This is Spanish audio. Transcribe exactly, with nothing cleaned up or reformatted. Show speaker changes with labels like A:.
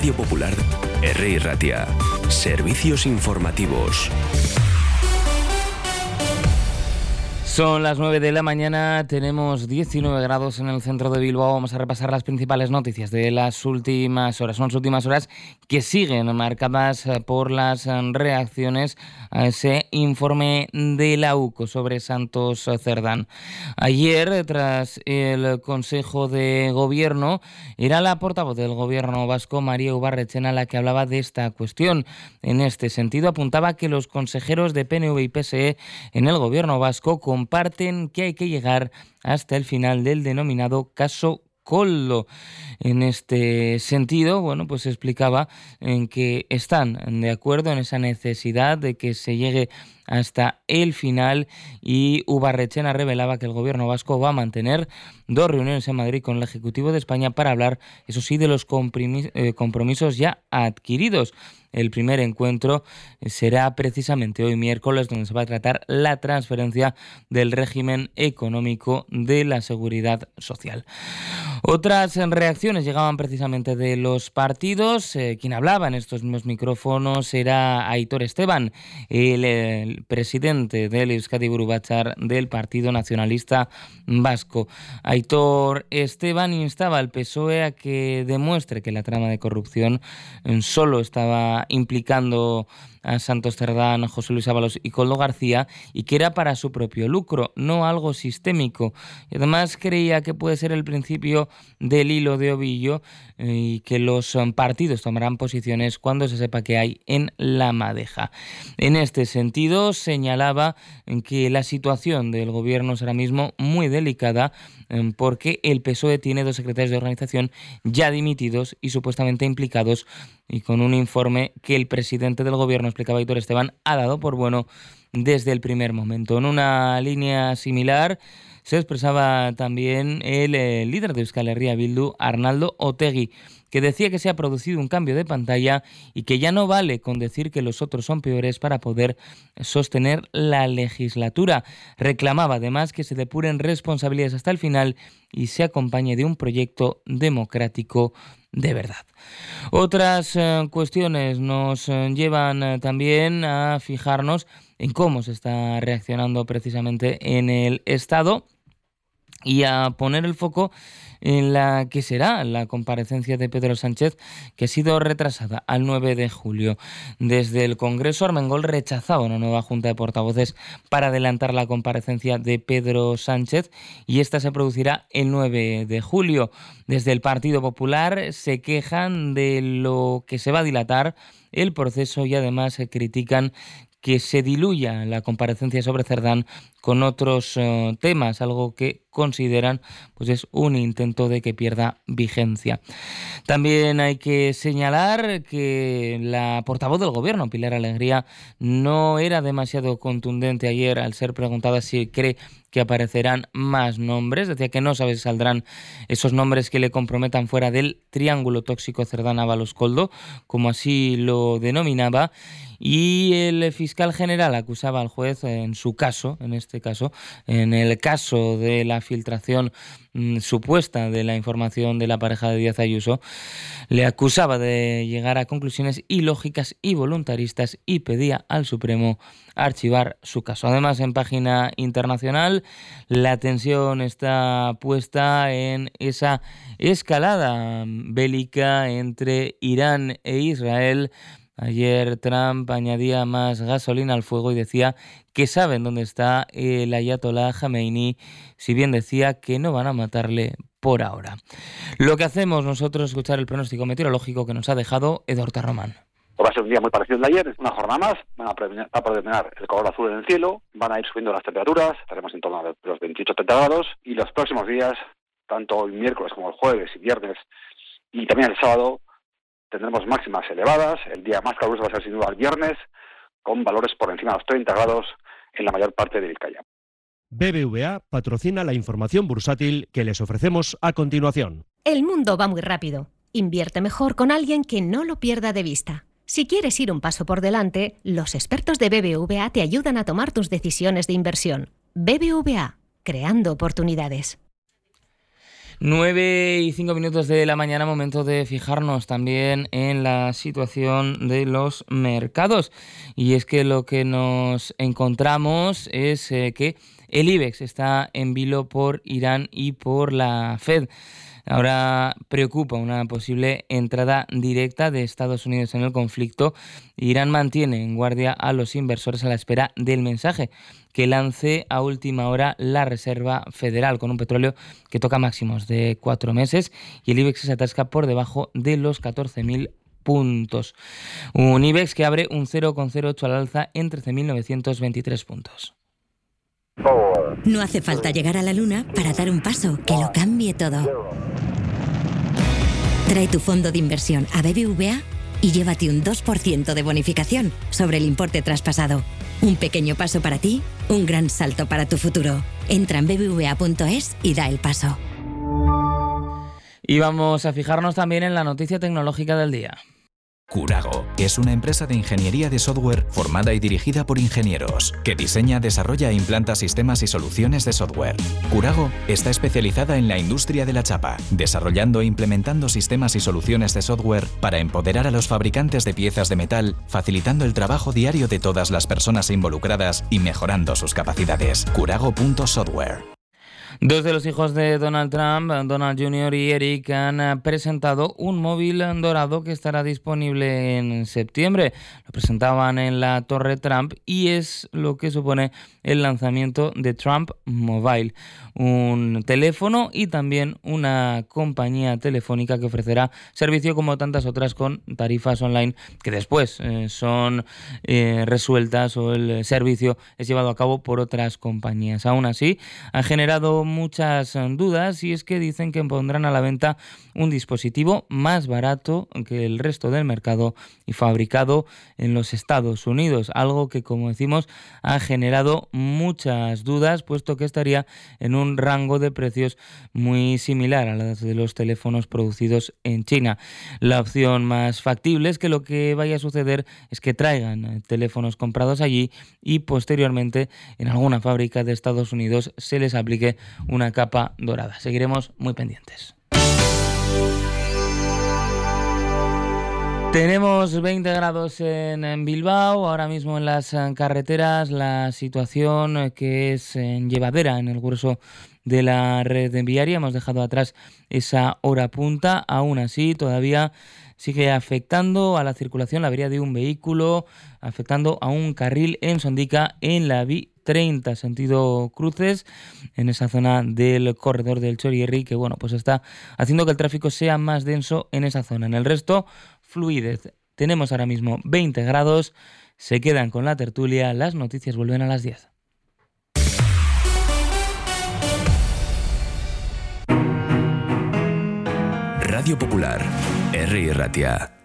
A: Radio Popular, R I Ratia. Servicios informativos.
B: Son las nueve de la mañana, tenemos diecinueve grados en el centro de Bilbao. Vamos a repasar las principales noticias de las últimas horas. Son las últimas horas que siguen marcadas por las reacciones a ese informe de la U C O sobre Santos Cerdán. Ayer, tras el Consejo de Gobierno, era la portavoz del Gobierno vasco, María Ubarretxena, la que hablaba de esta cuestión. En este sentido, apuntaba que los consejeros de P N V y P S E en el Gobierno vasco comparten que hay que llegar hasta el final del denominado caso Koldo. En este sentido, bueno, pues explicaba en que están de acuerdo en esa necesidad de que se llegue hasta el final, y Ubarretxena revelaba que el Gobierno vasco va a mantener dos reuniones en Madrid con el Ejecutivo de España para hablar, eso sí, de los compromisos ya adquiridos. El primer encuentro será precisamente hoy miércoles, donde se va a tratar la transferencia del régimen económico de la Seguridad Social. Otras reacciones llegaban precisamente de los partidos. Eh, quien hablaba en estos mismos micrófonos era Aitor Esteban, el, el presidente del Euskadi Buru Batzar del Partido Nacionalista Vasco. Aitor Esteban instaba al P S O E a que demuestre que la trama de corrupción solo estaba implicando a Santos Cerdán, José Luis Ábalos y Koldo García, y que era para su propio lucro, no algo sistémico. Y además creía que puede ser el principio del hilo de ovillo eh, y que los partidos tomarán posiciones cuando se sepa qué hay en la madeja. En este sentido, señalaba que la situación del gobierno es ahora mismo muy delicada eh, porque el P S O E tiene dos secretarios de organización ya dimitidos y supuestamente implicados, y con un informe que el presidente del gobierno, explicaba Aitor Esteban, ha dado por bueno desde el primer momento. En una línea similar se expresaba también el, el líder de Euskal Herria Bildu, Arnaldo Otegi, que decía que se ha producido un cambio de pantalla y que ya no vale con decir que los otros son peores para poder sostener la legislatura. Reclamaba además que se depuren responsabilidades hasta el final y se acompañe de un proyecto democrático de verdad. Otras eh, cuestiones nos eh, llevan eh, también a fijarnos en cómo se está reaccionando precisamente en el Estado y a poner el foco en la que será la comparecencia de Pedro Sánchez, que ha sido retrasada al nueve de julio. Desde el Congreso, Armengol rechazaba una nueva junta de portavoces para adelantar la comparecencia de Pedro Sánchez, y esta se producirá el nueve de julio. Desde el Partido Popular se quejan de lo que se va a dilatar el proceso y además se critican que se diluya la comparecencia sobre Cerdán con otros uh, temas, algo que consideran pues es un intento de que pierda vigencia. También hay que señalar que la portavoz del Gobierno, Pilar Alegría, no era demasiado contundente ayer al ser preguntada si cree que aparecerán más nombres. Decía que no sabe si saldrán esos nombres que le comprometan fuera del triángulo tóxico Cerdán Ábalos Koldo, como así lo denominaba. Y el fiscal general acusaba al juez en su caso, en este caso, en el caso de la filtración mmm, supuesta de la información de la pareja de Díaz Ayuso, le acusaba de llegar a conclusiones ilógicas y voluntaristas y pedía al Supremo archivar su caso. Además, en página internacional, la tensión está puesta en esa escalada bélica entre Irán e Israel. Ayer Trump añadía más gasolina al fuego y decía que saben dónde está el ayatolá Jamenei, si bien decía que no van a matarle por ahora. Lo que hacemos nosotros es escuchar el pronóstico meteorológico que nos ha dejado Eduardo Román.
C: Va a ser un día muy parecido al de ayer, es una jornada más, van a predominar, va a predominar el color azul en el cielo, van a ir subiendo las temperaturas, estaremos en torno a los veintiocho a treinta grados, y los próximos días, tanto el miércoles como el jueves y viernes, y también el sábado, tendremos máximas elevadas. El día más caluroso va a ser sin duda el viernes, con valores por encima de los treinta grados en la mayor parte de Vizcaya.
D: B B V A patrocina la información bursátil que les ofrecemos a continuación.
E: El mundo va muy rápido. Invierte mejor con alguien que no lo pierda de vista. Si quieres ir un paso por delante, los expertos de B B V A te ayudan a tomar tus decisiones de inversión. B B V A, creando oportunidades.
B: nueve y cinco minutos de la mañana, momento de fijarnos también en la situación de los mercados. Y es que lo que nos encontramos es eh, que el IBEX está en vilo por Irán y por la Fed. Ahora preocupa una posible entrada directa de Estados Unidos en el conflicto. Irán mantiene en guardia a los inversores a la espera del mensaje que lance a última hora la Reserva Federal, con un petróleo que toca máximos de cuatro meses y el IBEX se atasca por debajo de los catorce mil puntos. Un IBEX que abre un cero coma cero ocho al alza en trece mil novecientos veintitrés puntos.
F: No hace falta llegar a la luna para dar un paso que lo cambie todo. Trae tu fondo de inversión a B B V A y llévate un dos por ciento de bonificación sobre el importe traspasado. Un pequeño paso para ti, un gran salto para tu futuro. Entra en b b v a punto es y da el paso.
B: Y vamos a fijarnos también en la noticia tecnológica del día.
G: Kurago es una empresa de ingeniería de software formada y dirigida por ingenieros, que diseña, desarrolla e implanta sistemas y soluciones de software. Kurago está especializada en la industria de la chapa, desarrollando e implementando sistemas y soluciones de software para empoderar a los fabricantes de piezas de metal, facilitando el trabajo diario de todas las personas involucradas y mejorando sus capacidades. Kurago punto software.
B: Dos de los hijos de Donald Trump, Donald junior y Eric, han presentado un móvil dorado que estará disponible en septiembre. Lo presentaban en la Torre Trump y es lo que supone el lanzamiento de Trump Mobile, un teléfono y también una compañía telefónica que ofrecerá servicio como tantas otras con tarifas online que después eh, son eh, resueltas o el servicio es llevado a cabo por otras compañías. Aún así, ha generado muchas dudas y es que dicen que pondrán a la venta un dispositivo más barato que el resto del mercado y fabricado en los Estados Unidos, algo que, como decimos, ha generado muchas dudas, puesto que estaría en un rango de precios muy similar a las de los teléfonos producidos en China. La opción más factible es que lo que vaya a suceder es que traigan teléfonos comprados allí y posteriormente en alguna fábrica de Estados Unidos se les aplique una capa dorada. Seguiremos muy pendientes. Tenemos veinte grados en Bilbao, ahora mismo en las carreteras la situación que es llevadera en el grueso de la red viaria. Hemos dejado atrás esa hora punta, aún así todavía sigue afectando a la circulación la avería de un vehículo, afectando a un carril en Sondica en la B treinta, sentido cruces, en esa zona del corredor del Chorierri, que bueno, pues está haciendo que el tráfico sea más denso en esa zona. En el resto, fluidez. Tenemos ahora mismo veinte grados, se quedan con la tertulia, las noticias vuelven a las diez.
A: Radio Popular, R. Ratia.